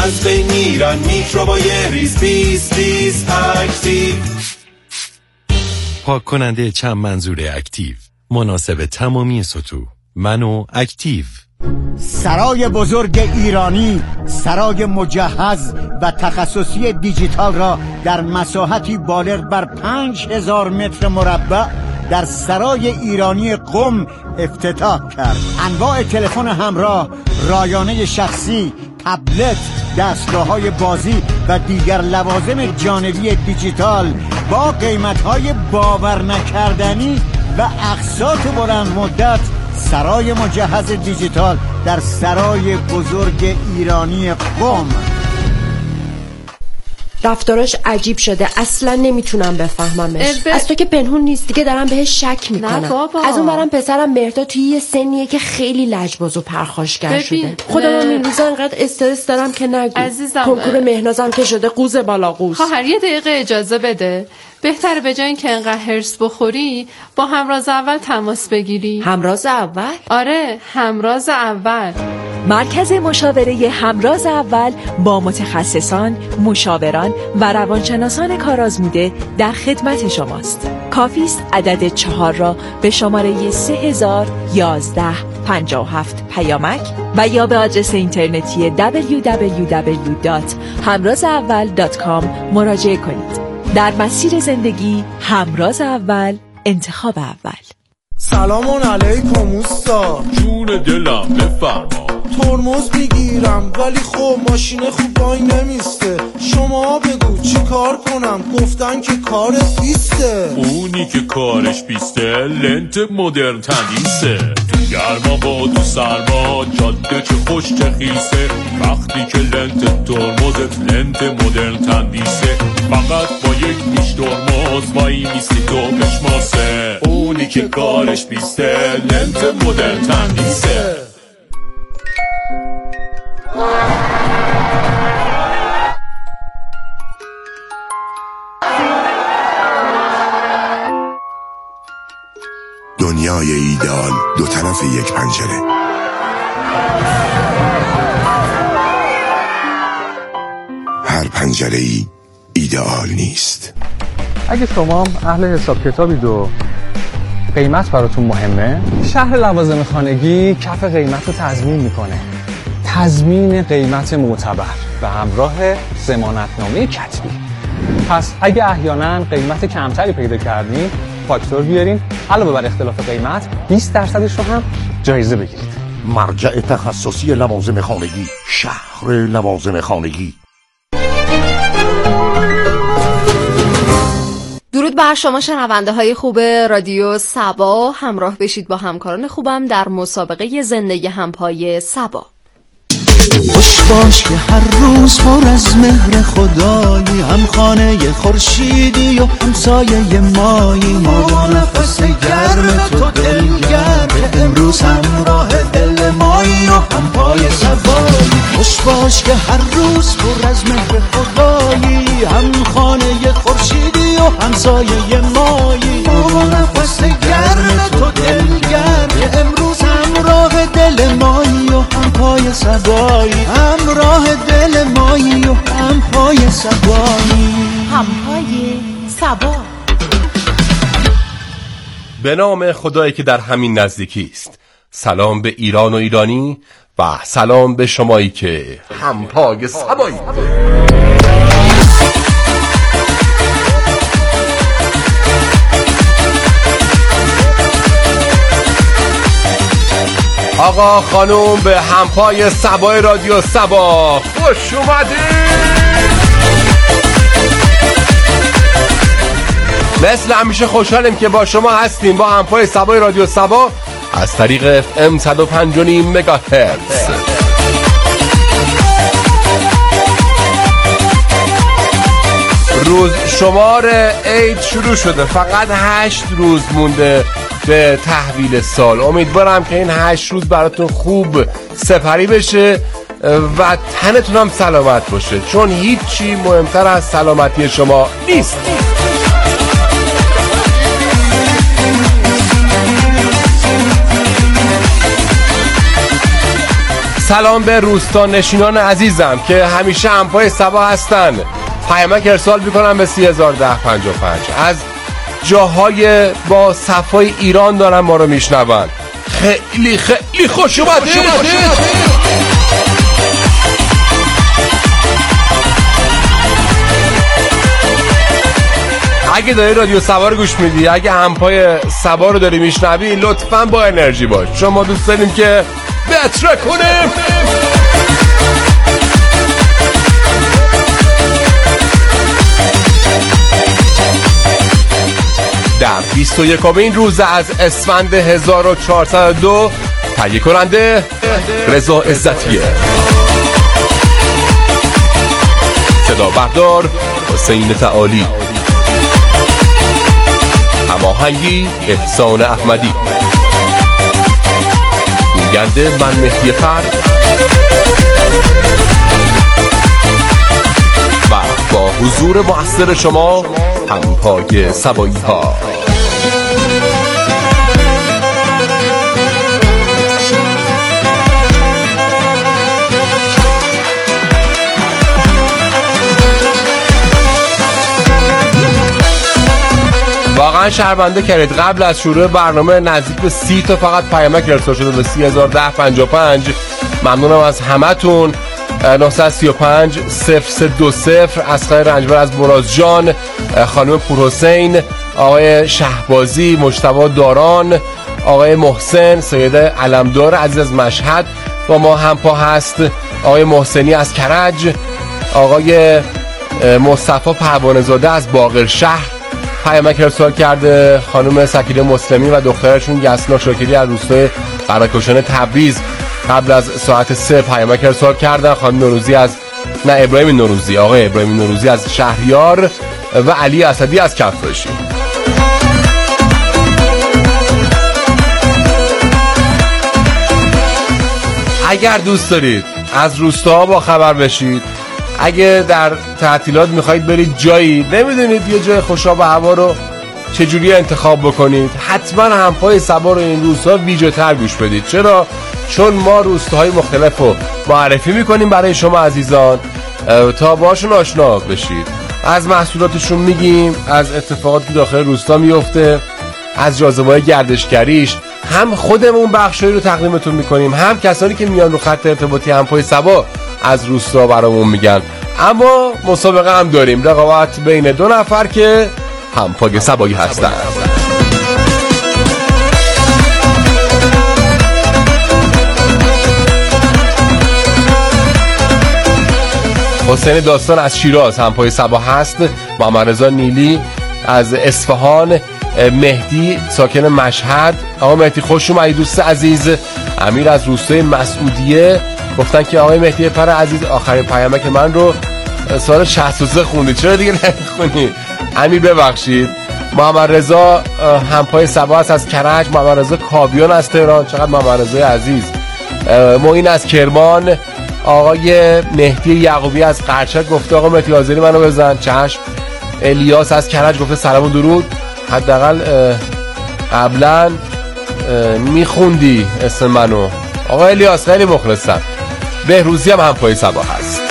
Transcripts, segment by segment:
از بین میرن میکروبای ریز. 20 اکتیو. پاک کننده چند منظور اکتیو، مناسب تمامی سطوح. منو اکتیو. سرای بزرگ ایرانی، سرای مجهز و تخصصی دیجیتال را در مساحتی بالغ بر 5000 متر مربع در سرای ایرانی قم افتتاح کرد. انواع تلفن همراه، رایانه شخصی، تبلت، دستگاه‌های بازی و دیگر لوازم جانبی دیجیتال با قیمت‌های باور نکردنی و اقساط بلند مدت. سرای مجهز دیجیتال در سرای بزرگ ایرانی قم. رفتاراش عجیب شده، اصلا نمیتونم بفهممش. از تو که پنهون نیست دیگه، دارم بهش شک میکنم. نه بابا. از اون برم پسرم مهرداد توی یه سنیه که خیلی لجباز و پرخاشگر شده. خودم این روزا انقدر استرس دارم که نگو. عزیزم، کنکور مهنازم که شده قوز بالا قوز. خواهر یه دقیقه اجازه بده. بهتره به جای اینکه انقدر هرس بخوری با همراز اول تماس بگیری. همراز اول؟ آره، همراز اول. مرکز مشاوره همراز اول با متخصصان، مشاوران و روانشناسان کارآزموده در خدمت شماست. کافی است عدد 4 را به شماره 301157 پیامک و یا به آدرس اینترنتی www.hamrazaawal.com مراجعه کنید. در مسیر زندگی همراز اول، انتخاب اول. سلام علیکم اوستا. جون دلم بفرما. ترمز میگیرم ولی خب ماشین خوب وای نمیسته. شما بگو چی کار کنم؟ گفتن که کارت بیسته. اونی که کارش بیسته لنت مدرن تندیسه. تو گرما با تو سرما جاده چه خوش چه خیسه. وقتی که لنت ترمزت لنت مدرن تندیسه. فقط با یک پیش ترمز وای میستی تو بشماسه. اونی که کارش بیسته لنت مدرن تندیسه. دنیای ایدئال دو طرف یک پنجره. هر پنجره‌ای ایدئال نیست. اگه شما اهل حساب کتابید و قیمت براتون مهمه، شهر لوازم خانگی کف قیمت رو تضمین میکنه. تضمین قیمت معتبر به همراه ضمانتنامه کتبی. پس اگه احیانا قیمت کمتری پیدا کردین، فاکتور بیارین، علاوه بر اختلاف قیمت 20% رو هم جایزه بگیرید. مرجع تخصصی لوازم خانگی، شهر لوازم خانگی. درود بر شما شنونده های خوب رادیو سبا. همراه بشید با همکاران خوبم در مسابقه زندگی همپای سبا. خوش باش که هر روز پر از مهر خدایی، هم خانه خورشیدی و همسایه مایی. ما با نفس گرم تو دلگرم، امروز همراه دل مایی و هم پای سوایی. خوش باش که هر روز پر از مهر خدایی، هم خانه خورشیدی و همسایه مایی. ما با نفس گرم تو دلگرم، امروز همراه دل مایی و هم پای سوایی. همراه دل مایی و هم پای سوایی. هم پای سبا. به نام خدایی که در همین نزدیکی است. سلام به ایران و ایرانی و سلام به شمایی که همپای سبایی. آقا خانوم به همپای سبای رادیو سبا خوش اومدید. مثل همیشه خوشحالیم که با شما هستیم با همپای سبای رادیو سبا از طریق FM 105.5 مگاهرتز. روز شمار عید شروع شده، فقط 8 روز مونده به تحویل سال. امیدوارم که این 8 روز براتون خوب سپری بشه و تنتون هم سلامت باشه، چون هیچی مهمتر از سلامتی شما نیست. سلام به روستا نشینان عزیزم که همیشه همپای سبا هستن. پیامک ارسال میکنم به 301055 از جاهای با صفای ایران دارن ما رو میشنون. خیلی خیلی خوش اومدید. اگه داری رادیو سبا رو گوش میدی، اگه همپای سبا رو داری میشنوی، لطفاً با انرژی باش، چون ما دوست داریم که بتره کنیم. در 21مین روز از اسفند 1402 تهیه کننده رضا عزتیه، صدا بردار حسین تعالی، هماهنگی احسان احمدی، گوینده من مهدی پر و با حضور مؤثر شما همپای سبایی ها. واقعا شرمنده کردید. قبل از شروع برنامه نزدیک به 30 تا فقط پیامک ارسال شده به 301055. ممنونم از همتون. 935 0320 اصغر رنجبر از مرازجان، خانم پورحسین، آقای شهبازی، مجتبی داران، آقای محسن، سید علمدار عزیز از مشهد با ما همپا هست، آقای محسنی از کرج، آقای مصطفی پروانه زاده از باقرشهر پیامک ارسال کرده، خانم سکینه مسلمی و دخترشون یسنا شاکری از روستای قراکشان تبریز قبل از ساعت 3 پیامک ارسال کردن، خانم نوروزی از ابراهیم نوروزی، آقای ابراهیم نوروزی از شهریار و علی اسدی از کفرشی. اگر دوست دارید از روستاها با خبر بشید، اگه در تعطیلات میخواید برید جایی، نمیدونید یه جای خوشاب هوا رو چجوری انتخاب بکنید، حتما همپای سبا رو این روزها ویژه‌تر گوش بدید. چرا؟ چون ما روستاهای مختلف رو معرفی میکنیم برای شما عزیزان تا باشون آشنا بشید. از محصولاتشون میگیم، از اتفاقاتی که داخل روستا میفته، از جاذبه‌های گردشگریش، هم خودمون بخشایی رو تقدیمتون میکنیم، هم کسانی که میان رو خط ارتباطی همپای سبا از روستا برامون میگن. اما مسابقه هم داریم، رقابت بین 2 نفر که همپای سبایی هستن. حسین داستان از شیراز همپای سبا هست، محمد رضا نیلی از اصفهان، مهدی ساکن مشهد. آقا مهدی خوش اومدید دوست عزیز. امیر از روستای مسعودیه گفتن که آقای مهدی پر عزیز آخرین پیامک من رو سال 63 خوندید، چرا دیگه نخونید؟ امیر ببخشید. محمد رضا همپای سبا هست از کرج، محمد رضا کاویان از تهران، چقدر محمد رضا عزیز. معین از کرمان، آقای مهدی یعقوبی از قرچک گفته آقا مهدی حاضری منو بزن، چشم. الیاس از کرج گفته سلام و درود، حداقل قبلا میخوندی اسم منو. آقا الیاس خیلی مخلصم. بهروزی هم همپای سبا هست.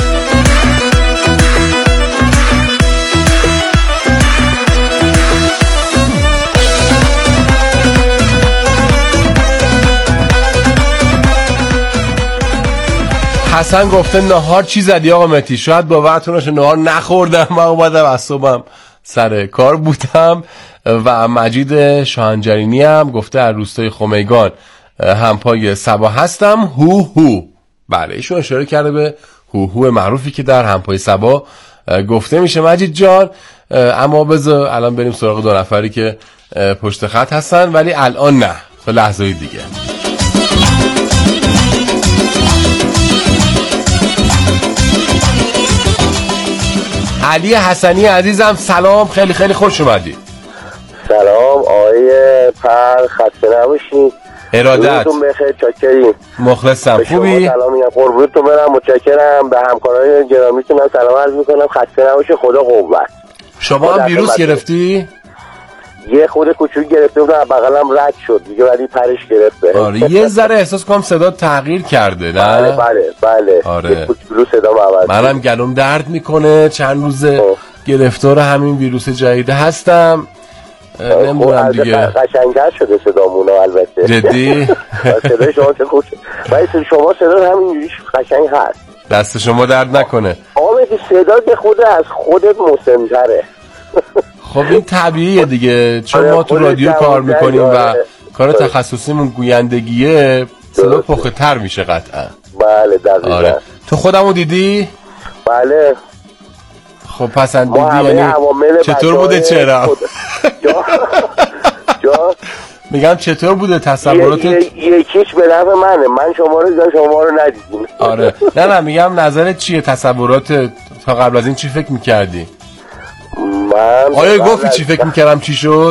حسن گفته نهار چی زدی آقا مهدی؟ شاید باورتون نشه نهار نخوردم، من اومدم از صبحم سر کار بودم. و مجید شاهنجرینی هم گفته از روستای خمیگان همپای سبا هستم. هو بله، ایشون اشاره کرده به هو معروفی که در همپای سبا گفته میشه مجید جان. اما بذار الان بریم سراغ 2 نفری که پشت خط هستن، ولی الان نه، تا لحظه دیگه. علی حسنی عزیزم سلام، خیلی خیلی خوش اومدی. سلام آقای پر، خسته نباشید. ارادت. روزتون بخیر، چاکریم. مخلصم. خوبی؟ سلام میگم، قربونتون برم، متشکرم. به همکارای گرامیتون هم سلام عرض میکنم، خسته نباشید، خدا قوت. شما هم ویروس گرفتی؟ یه خود کوچولو گرفته بودم بغلم رد شد دیگه ولی پرش گرفته. آره یه ذره احساس کنم صدا تغییر کرده نه؟ بله آره. یه کوچولو صدا عوض. منم گلوم درد میکنه چند روزه گرفتار همین ویروس جدید هستم. نمیدونم دیگه قشنگتر شده صدامون البته. جدی؟ صدای شما چه خوب ولی شما صدا همینجوری قشنگ هست. دست شما درد نکنه. آقا صدا که خود از خودت مسن‌تره. خب این طبیعیه دیگه چون ما تو رادیو کار میکنیم و کار تخصصیمون گویندگیه صدا پخته تر میشه قطعا. بله دقیقاً. آره. تو خودمو دیدی؟ بله. خب پسند دیدی یعنی چطور بوده چرا؟ میگم چطور بوده تصوراتت؟ یکیش به نفع منه. من شما رو دیدم شما رو ندیدیم. آره نه میگم نظرت چیه؟ تصورات تا قبل از این چی فکر میکردی؟ من آیا گفتی چی فکر میکردم چی شد؟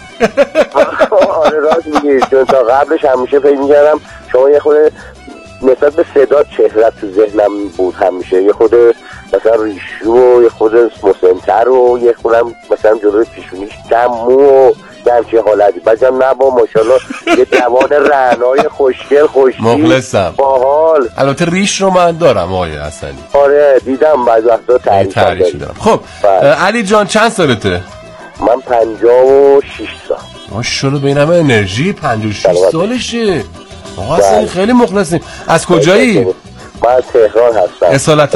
آره راست میگی چون تا قبلش همیشه فکر میکردم شما یه خود نسبت به صدا چهره تو ذهنم بود همیشه یه خود مثلا ریشو و یه خود مسن‌تر و یه خودم مثلا جلوی پیشونیش کم مو و یه همچین حالتی بعدم نه با ماشاءالله یه جوان رعنای خوشگل مخلصم باحال. البته ریش رو من دارم آقای حسنی. آره دیدم بعضی وقتا تعریف دارم. خب علی جان چند سالته؟ من 56 سال. ماشاءالله به این همه انرژی 56 سالشه. آقا حسنی خیلی مخلصیم. از کجایی؟ من از تهران هستم.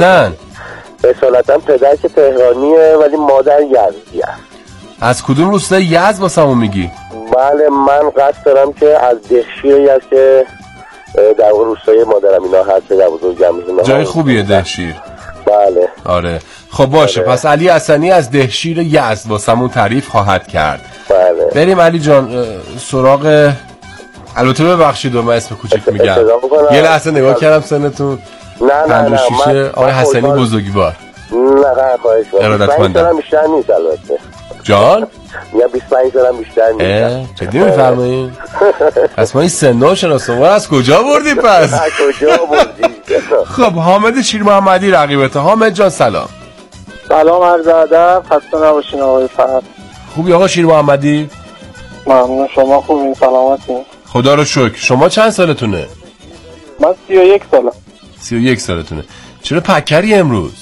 اصالتا پدر که تهرانیه ولی مادر یزدیه. از کدوم روستای یزد واسمون میگی؟ بله من قصد دارم که از دهشیر یزد که در روستای مادرم اینا هست در بزرگم. جای خوبیه دهشیر. بله آره خب باشه پس علی حسنی از دهشیر یزد واسمون تعریف خواهد کرد. بله بریم علی جان سراغ البته ببخشید من اسم کوچیک میگم یه لحظه نگاه کردم سنتون. نه 56 آقای حسنی بزرگوار. نه خواهش می‌کنم. 25 سالم بیشتر نیست البته. جان؟ یا 25 سالم بیشتر نیست. جدی می‌فرمایید؟ پس ما این سنو شناسوار از کجا بردی پس؟ از کجا بردی؟ خب حامد شیر محمدی رقیبته. حامد جان سلام. سلام عرض ادب خسته نباشین آقای فرد. خوبی آقا شیر محمدی؟ ممنون شما خوبین سلامتین؟ خدا رو شکر. شما چند سالتونه؟ من 31 سالم. 31 سالتونه. چرا پکری امروز؟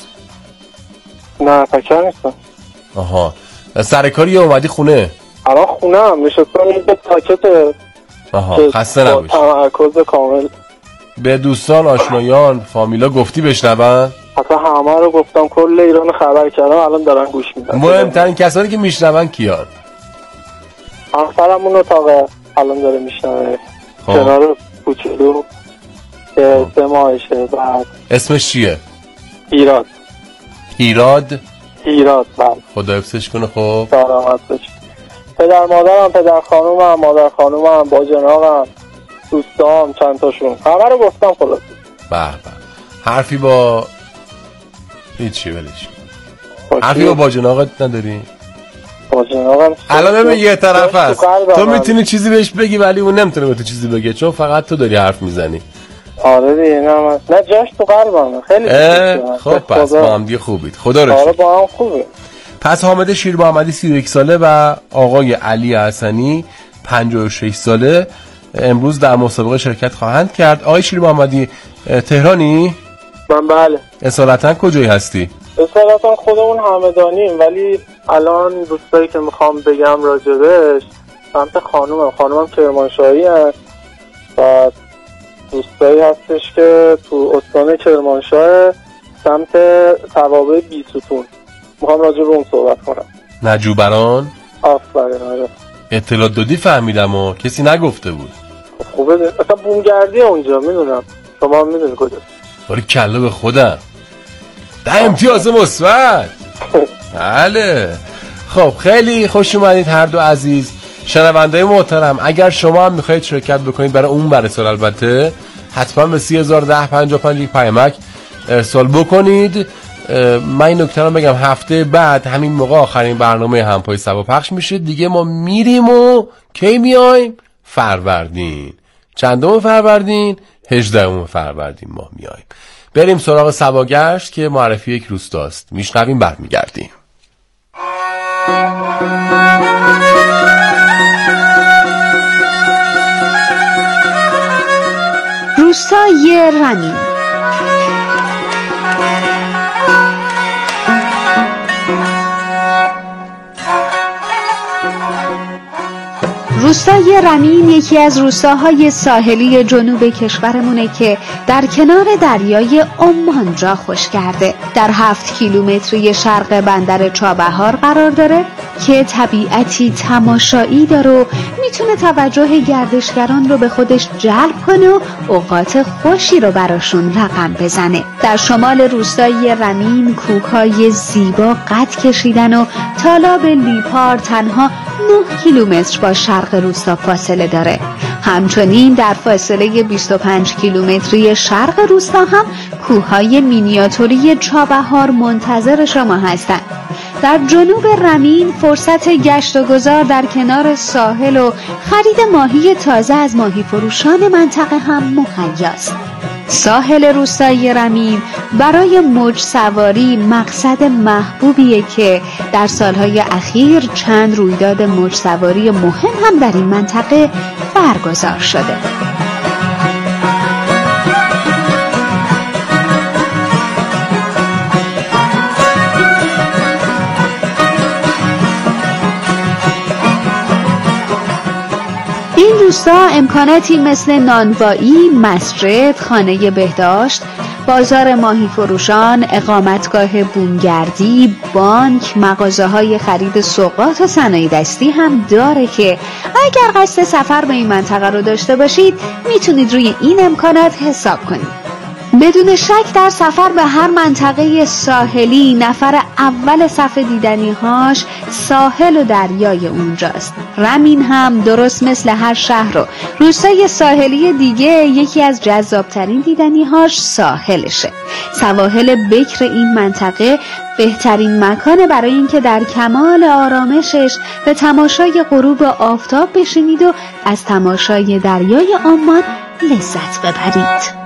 نه پکر نیستم. آها سرکاری اومدی خونه؟ الان خونه هم نشستم یه تاکت. آها خسته نباشی. تمرکز کامل. به دوستان آشنایان فامیلا گفتی بشنون؟ اصلا همه رو گفتم کل ایران خبر کردم الان دارن گوش میدن. مهمترین کسانی که میشنون کیان؟ همسرمون اتاقه الان داره میشنوه. کنار کوچولو که 3 ماهشه. بعد اسمش چیه؟ ایراد. بله. خدا حفظش کنه. خب سلامت باشه. پدر مادرم پدر خانومم مادر خانومم با جناقم دوستام چند تاشون همه رو گفتم خلاص. به حرفی با هیچی ولش. حرفی با باجناقت نداری؟ باجناقم الان ببین یه طرف هست تو میتونی چیزی بهش بگی ولی اون نمیتونه به تو چیزی بگه چون فقط تو داری حرف میزنی. آره دیگه نه جاش تو قلبم خیلی. خب پس با هم دیگه خوبید. خدا رو شکر. آره با هم خوبه. پس حامد شیر محمدی 31 ساله و آقای علی حسنی 56 ساله امروز در مسابقه شرکت خواهند کرد. آقای شیر محمدی تهرانی؟ من بله. اصالتا کجایی هستی؟ اصالتا خودمون همدانیم ولی الان روستایی که میخوام بگم راجبش سمت خانومم کرمانشاهی هست و روستایی هستش که تو استان کرمانشاه سمت توابع بیستون. میخوام راجب اون صحبت کنم. نجوبران؟ آفرین. آره اطلاع دادی فهمیدم و کسی نگفته بود. خوبه اصلا بومگردی اونجا میدونم شما هم میدونی کجا. باری کلا به خودم 10 امتیاز مثبت. بله خب خیلی خوش اومدید هر دو عزیز شنونده‌ی محترم. اگر شما هم میخواید شرکت بکنید برای اون برسال البته حتما به 301055 یک پیامک ارسال بکنید. من این نکته رو بگم هفته بعد همین موقع آخرین برنامه همپای سبا پخش میشه دیگه. ما میریم و کی میایم؟ فروردین. چندم فروردین؟ 18 فروردین ما میایم. بریم سراغ سباگشت که معرفی یک روستاست. میشنویم برمیگردیم. روستای رمین. روستای رمین یکی از روستاهای ساحلی جنوب کشورمونه که در کنار دریای عمان جا خوش کرده. در 7 کیلومتری شرق بندر چابهار قرار داره که طبیعتی تماشایی داره و میتونه توجه گردشگران رو به خودش جلب کنه و اوقات خوشی رو براشون رقم بزنه. در شمال روستای رمین کوههای زیبا قد کشیدن و تالاب لیپار تنها 9 کیلومتر با شرق روستا فاصله داره. همچنین در فاصله 25 کیلومتری شرق روستا هم کوههای مینیاتوری چابهار منتظر شما هستند. در جنوب رمین فرصت گشت و گذار در کنار ساحل و خرید ماهی تازه از ماهی فروشان منطقه هم مهیاست. ساحل روستای رمین برای موج سواری مقصد محبوبیه که در سالهای اخیر چند رویداد موج سواری مهم هم در این منطقه برگزار شده. این روستا امکاناتی مثل نانوایی، مسجد، خانه بهداشت، بازار ماهی فروشان، اقامتگاه بومگردی، بانک، مغازه‌های خرید سوغات و صنایع دستی هم داره که اگر قصد سفر به این منطقه رو داشته باشید میتونید روی این امکانات حساب کنید. بدون شک در سفر به هر منطقه ساحلی نفر اول صف دیدنی‌هاش ساحل و دریای اونجاست. رمین هم درست مثل هر شهر و روستای ساحلی دیگه یکی از جذابترین دیدنی‌هاش ساحلشه. سواحل بکر این منطقه بهترین مکانه برای اینکه در کمال آرامشش به تماشای غروب آفتاب بشینید و از تماشای دریای عمان لذت ببرید.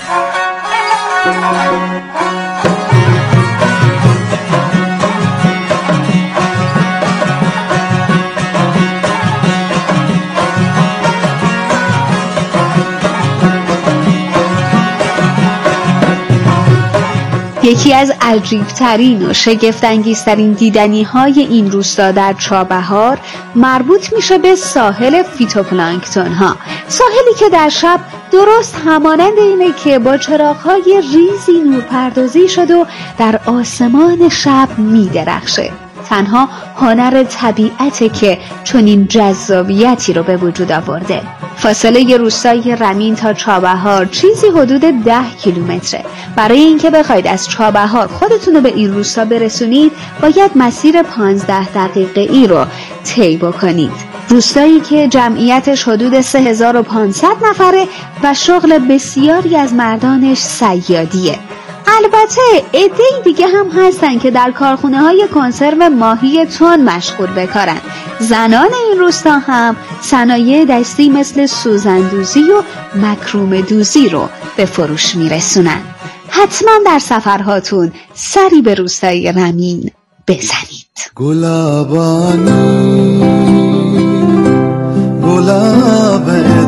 یکی از عجیب‌ترین و شگفت‌انگیزترین دیدنی‌های این روستا در چابهار مربوط میشه به ساحل فیتوپلانکتون ها. ساحلی که در شب درست همانند اینه که با چراغ‌های ریزی نورپردازی شد و در آسمان شب می‌درخشه. تنها هنر طبیعته که چنین جذابیتی رو به وجود آورده. فاصله روستای رمین تا چابهار چیزی حدود 10 کیلومتره. برای اینکه بخواید از چابهار خودتون رو به این روستا برسونید باید مسیر 15 دقیقه‌ای رو طی بکنید. روستایی که جمعیتش حدود 3500 نفره و شغل بسیاری از مردانش صیادیه. البته عده‌ای دیگه هم هستن که در کارخونه‌های کنسرو ماهی تن مشغول به کارن. زنان این روستا هم صنایع دستی مثل سوزندوزی و مکروم دوزی رو به فروش میرسونن. حتما در سفرهاتون سری به روستای رمین بزنید. گلابانی گلاب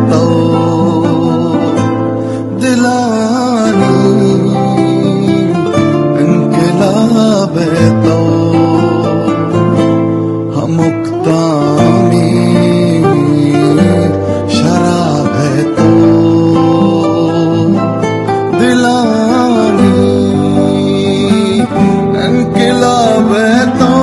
تو دلانی انقلاب تو هم اقدامی شراب تو دلانی انقلاب تو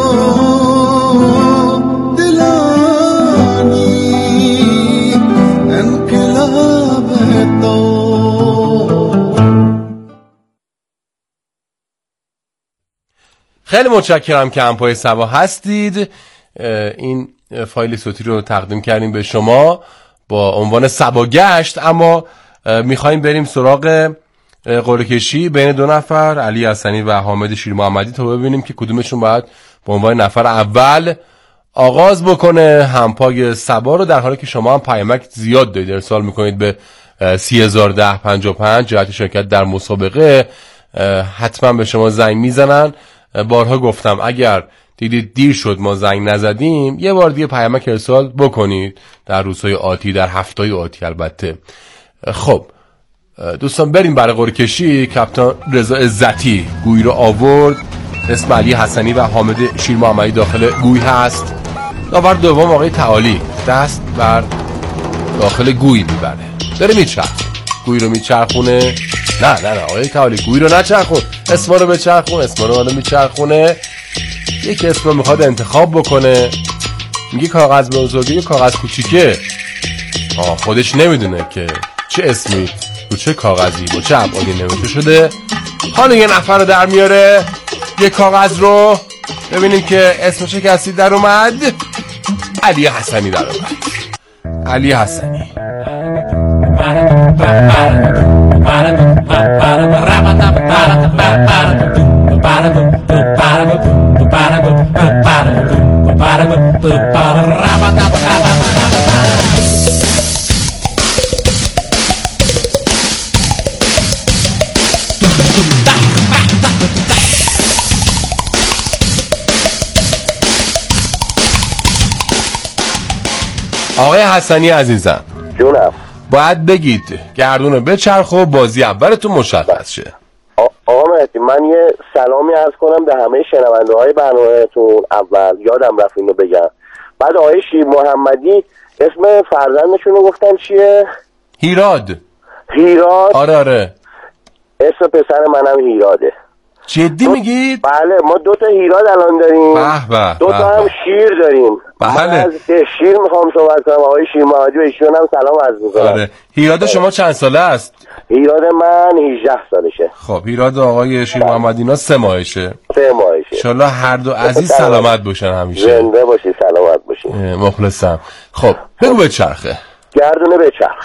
خیلی متشکرم که همپای سبا هستید. این فایل صوتی رو تقدیم کردیم به شما با عنوان سبا گشت، اما میخوایم بریم سراغ قرعه کشی بین دو نفر، علی حسنی و حامد شیر محمدی، تا ببینیم که کدومشون باید به عنوان نفر اول آغاز بکنه همپای سبا رو، در حالی که شما هم پیامک زیاد دارید ارسال میکنید به 301055 جهت شرکت در مسابقه. حتما به شما زنگ میزنن. بارها گفتم اگر دیدید دیر شد ما زنگ نزدیم یه بار دیگه پیامک ارسال بکنید در روزهای آتی، در هفته‌های آتی البته. خب دوستان بریم برای قرعه کشی. کاپیتان رضا عزتی گوی رو آورد، اسم علی حسنی و حامد شیر محمدی داخل گوی هست. داور دوم آقای تعالی دست بر داخل گوی میبره، داره میچرخ گوی رو میچرخونه. نه آقای تعالی گوی رو نچرخون، اسم رو بچرخون. اسم رو میچرخونه، یک اسم رو میخواد انتخاب بکنه. میگه کاغذ بزرگه یا کاغذ کوچیکه. خودش نمیدونه که چه اسمی رو چه کاغذی با چه ابعادی نوشته شده. حالا یه نفر رو در میاره، یه کاغذ رو ببینیم که اسم چه کسی در اومد. علی حسنی در اومد. علی حسنی. آقای حسنی عزیزم، جونم، باید بگید گردون رو بچرخ و بازی اولتون مشخص شه. آقا مهدی، من یه سلامی عرض کنم به همه شنونده های برنامه‌تون. اول یادم رفت اینو بگم. بعد آقای شیر محمدی اسم فرزندشون رو گفتن چیه؟ هیراد. آره اسم پسر منم هیراده. جدی میگید؟ بله، ما 2 تا هیراد الان داریم. 2 تا هم شیر داریم. بله. من از شیر میخوام صحبت کنم. آقای شیر محمدی و ایشون هم سلام عرض میکنم. آره. هیراد شما چند ساله است؟ هیراد من 18 سالشه. خب هیراد آقای شیر محمدی اینا 3 ماهشه. 3 ماهشه. انشالله هر دو عزیز سلامت باشن همیشه. زنده باشی، سلامت باشی. مخلصم. خب بگو بچرخه. گردونه بچرخ.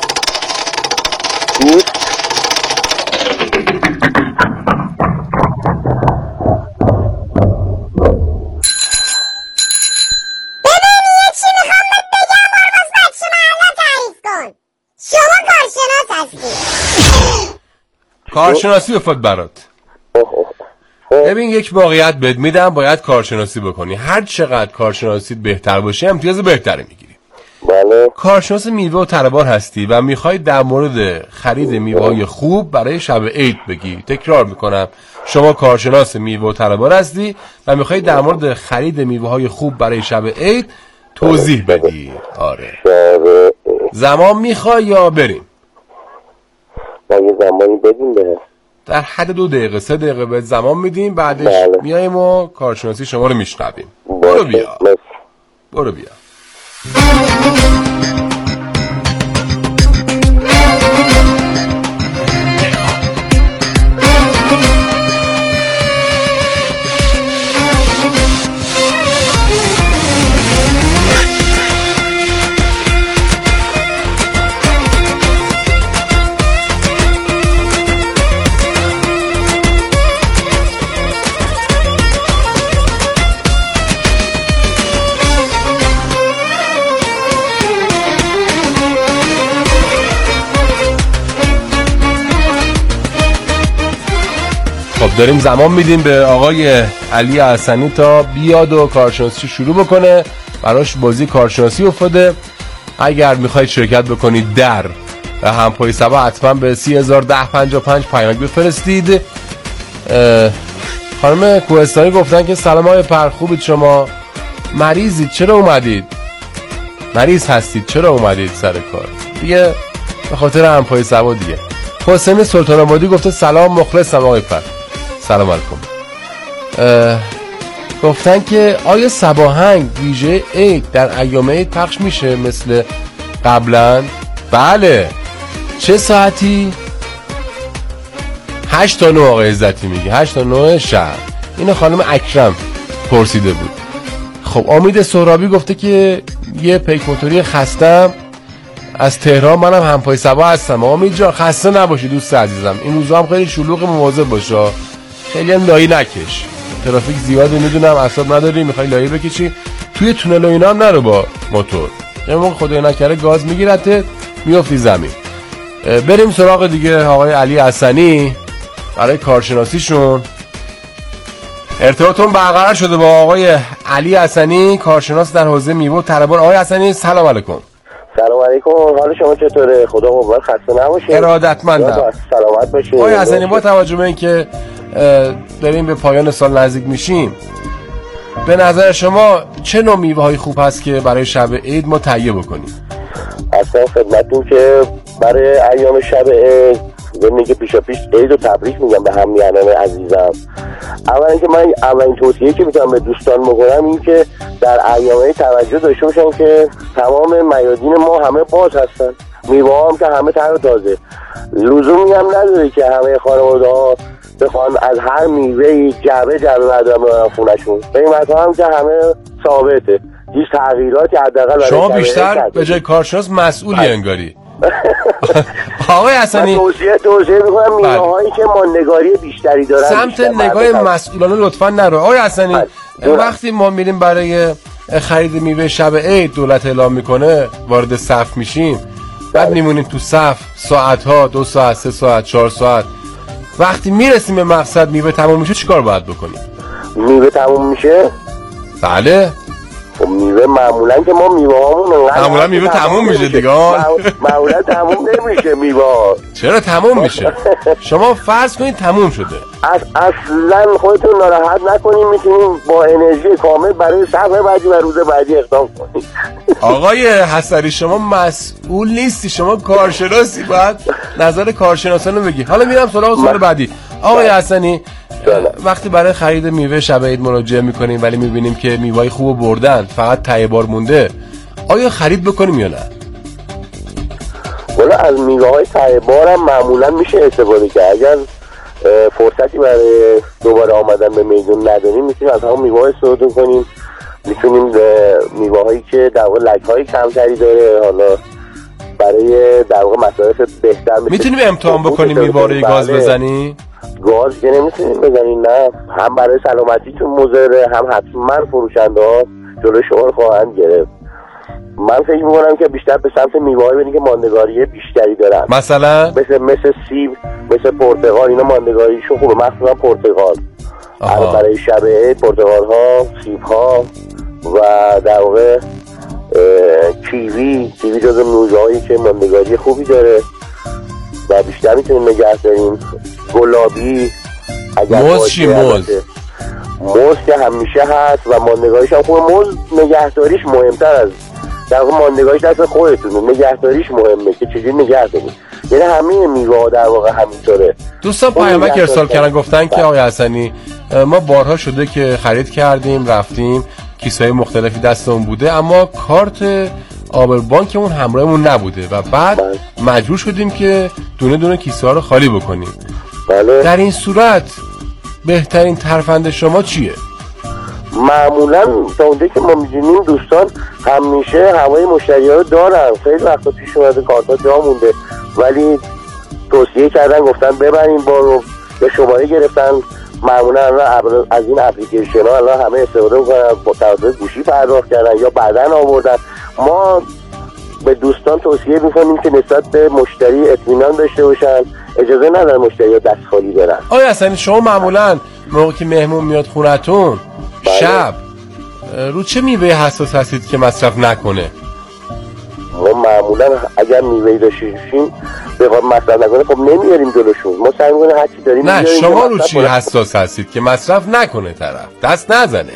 کارشناسی افاد برات. ببین یک واقعیت بهت میدم، باید کارشناسی بکنی. هر چقدر کارشناسی بهتر باشه امتیاز بهتری میگیری. بله. کارشناس میوه و تربار هستی و میخوای در مورد خرید میوه‌های خوب برای شب عید بگی. تکرار میکنم، شما کارشناس میوه و تربار هستی و میخوای در مورد خرید میوه‌های خوب برای شب عید توضیح بدی. آره. زمان میخوای یا بریم؟ یه زمانی بدیم به در حد 2 دقیقه 3 دقیقه بهت زمان میدیم، بعدش میایم و کارشناسی شما رو میشنویم. برو بیا. داریم زمان میدیم به آقای علی حسنی تا بیاد و کارشناسی شروع بکنه. براش بازی کارشناسی افتاده. اگر میخواید شرکت بکنید در همپای سبا حتما به 301055 پیامک بفرستید. خانم کوهستانی گفتن که سلام آقای پر، خوبید شما؟ مریضید چرا اومدید؟ مریض هستید چرا اومدید سر کار؟ دیگه به خاطر همپای سبا دیگه. حسین سلطان آبادی گفته سلام، مخلصم آقای پر. سلام علیکم. گفتن که آیا سباهنگ ویژه عید در ایام عید پخش میشه مثل قبلا؟ بله. چه ساعتی؟ 8 تا 9 آقای عزتی میگه، 8 تا 9 شب. اینو خانم اکرم پرسیده بود. خب امید سهرابی گفته که یه پیک موتوری خستم از تهران، منم همپای سبا هستم. امید جان خسته نباشی دوست عزیزم، این روزا هم خیلی شلوغ، مواظب باش، خیلی هم لایی نکش، ترافیک زیاده میدونم، اعصاب نداری میخوای لایی بکشی، توی تونل و اینا هم نرو با موتور، یه موقع خدای نکره گاز میگیرته میافتی زمین. بریم سراغ دیگه آقای علی حسنی برای کارشناسیشون. ارتباطتون برقرار شده با آقای علی حسنی، کارشناس در حوزه میوه و تربار. آقای حسنی سلام علیکم. سلام علیکم، حال شما چطوره؟ خدا قربان، خسته نباشید. ارادتمندم. سلامت باشید. آقای حسنی، با توجه به اینکه داریم به پایان سال نزدیک میشیم، به نظر شما چه نوع میوه‌های خوب هست که برای شب عید ما تهیه بکنیم؟ اصلا خدمتتون که برای ایام شب عید زندگی پیش عید و تبریک میگم به همیهنان عزیزم. اولا که من اولین توصیه که میتونم به دوستان بکنم این که در ایام توجه داشته باشن که تمام میادین ما همه باز هستن، میوه هم که همه تر و تازه، لزومی هم نداره که همه خانواده ها بخوان از هر میوه جعبه بردارن برن خونشون. قیمت هم که همه ثابته، هیچ تغییراتی حداقل. شما بیشتر به جای کارشناس مسئولی انگاری. آقای حسنی، توصیه میکنم میوه‌هایی که ماندگاری بیشتری دارن سمت نگاه مسئولانه لطفا نرو. آقای حسنی، وقتی ما میریم برای خرید میوه شب عید، دولت اعلام میکنه وارد صف میشیم، بعد میمونیم تو صف ساعت‌ها، 2 ساعت، 3 ساعت، 4 ساعت. وقتی میرسیم به مقصد میوه تموم میشه، چیکار باید بکنیم؟ میوه تموم میشه؟ بله. خب میوه معمولا که ما میوه هامون معمولا میوه تموم میشه دیگه. معمولا تموم نمیشه میوه. چرا تموم میشه؟ شما فرض کنید تموم شده. اصلا خودتون ناراحت نکنید، میتونیم با انرژی کامل برای صفحه بعدی و روز بعدی اقدام کنید. آقای حسنی، شما مسئول نیستی، شما کارشناسی، باید نظر کارشناسانو بگی. حالا میرم سراغ سوال بعدی. آقای حسنی، وقتی برای خرید میوه شب عید مراجعه میکنیم ولی میبینیم که میوه‌های خوب بردن، فقط تهیه بار مونده، آیا خرید بکنیم یا نه؟ والا از میوه‌های تهیه بار هم معمولا میشه استفاده کرد. اگر فرصتی برای دوباره آمدن به میدون نداریم، میتونیم از همون میوه‌ها استفاده کنیم. میتونیم میوه‌هایی که در واقع لک‌های کمتری داره، حالا برای در واقع مصارف بهتر میتونیم امتحان بکنیم میوه رو گاز بزنی؟ گاز که نمیتونیم بزنیم، نه، هم برای سلامتیتون مضره، هم حتما فروشنده ها جلوی شما رو خواهند گرفت. من فکر میکنم که بیشتر به سمت میوه‌هایی بریم که ماندگاری بیشتری دارن، مثلا مثل سیب، مثل پرتقال. اینا ماندگاریشون خوبه، مخصوصا پرتقال. برای شب عید پرتقال ها، سیب ها و در واقع کیوی جزو میوه‌هایی که ماندگاری خوبی داره و بیشتر میتونیم نگه داریم. گلابی، موز چی؟ موز که همیشه هست و ماندگاریش هم خوبه. موز نگهداریش مهمتر از در واقع ماندگاریش دست خودتونه، نگهداریش مهمه که چجوری نگه داریم. یعنی همه میوه‌ها در واقع همینطوره. دوستان پیامک ارسال کردن، گفتن که آقای حسنی، ما بارها شده که خرید کردیم، رفتیم، کیسه‌های مختلفی دستمون بوده، اما کارت آبر بانکمون همراهمون نبوده و بعد مجبور شدیم که دونه دونه کیسه ها رو خالی بکنیم. بله. در این صورت بهترین ترفند شما چیه؟ معمولا تا اونجایی که ما می‌دونیم دوستان همیشه هوای مشتری‌ها رو دارن. خیلی وقتا پیش اومده کارتا جا مونده ولی توصیه کردن، گفتن ببرین بارو، یا شماره گرفتن. معمولا از این اپلیکیشن‌ها الان همه استفاده می‌کنن، با توسط گوشی پرداخت کردن یا بعدن آوردن. ما به دوستان توصیه می‌کنیم که نسبت به مشتری اطمینان داشته باشن، اجازه ندارن مشتری‌ها دست خالی برن. آیا اصلا شما معمولا موقعی که مهمون میاد خونتون شب رو چه میوه حساس هستید که مصرف نکنه؟ ما معمولا اگر میوه‌ای داشتیم بخواد مصرف نکنه خب نمیاریم جلوشون. ما سعی می‌کنیم هر چی داریم. نه، شما رو چی حساس هستید که مصرف نکنه طرف دست نزنه؟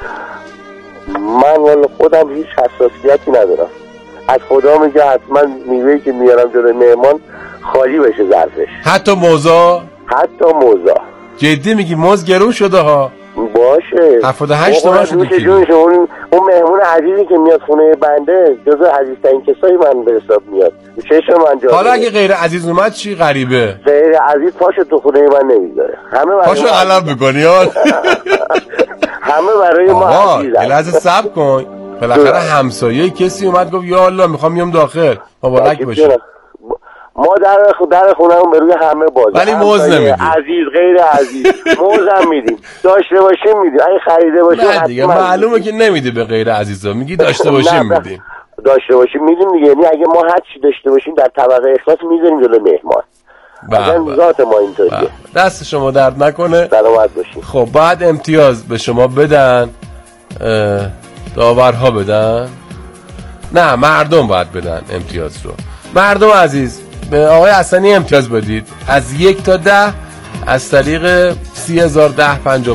من والا خودم هیچ حساسیتی ندارم. از خدا میگه حتما میوه‌ای که میارم جلوی مهمان خالی بشه ظرفش. حتی موزا؟ حتی موزا. جدی میگی؟ موز گرون شده ها. باشه 78 تومن شده کیلو. اون مهمون عزیزی که میاد خونه بنده جزو عزیزترین کسایی من به حساب میاد. چشم من جا. حالا اگه غیر عزیز اومد چی؟ غریبه. غیر عزیز پاشو تو خونه من نمیذاره. همه پاشو علم میکنی حال. همه برای ما عزیزن. یه لحظه صبر کن. بالاخره همسایه کسی اومد گفت یا الله میخوام میام داخل. مبارک باشه. ما در خونمون به روی همه بازه، ولی موز نمیدیم. عزیز غیر عزیز موز هم میدیم. داشته باشیم میدیم، اگه خریده باشیم نه دیگه معلومه که نمیدی به غیر عزیزا، میگی داشته باشیم میدیم. داشته باشیم میدیم دیگه. یعنی اگه ما هر چی داشته باشیم در طبقه اخلاص میذاریم جلوی مهمان. اصلا ذات ما اینطوریه. دست شما درد نکنه. سلامت باشین. خب بعد امتیاز به شما بدن، داورها بدن. نه مردم باید بدن امتیاز رو. مردم عزیز به آقای حسنی امتیاز بدید از 1 تا 10 از طریق 30,010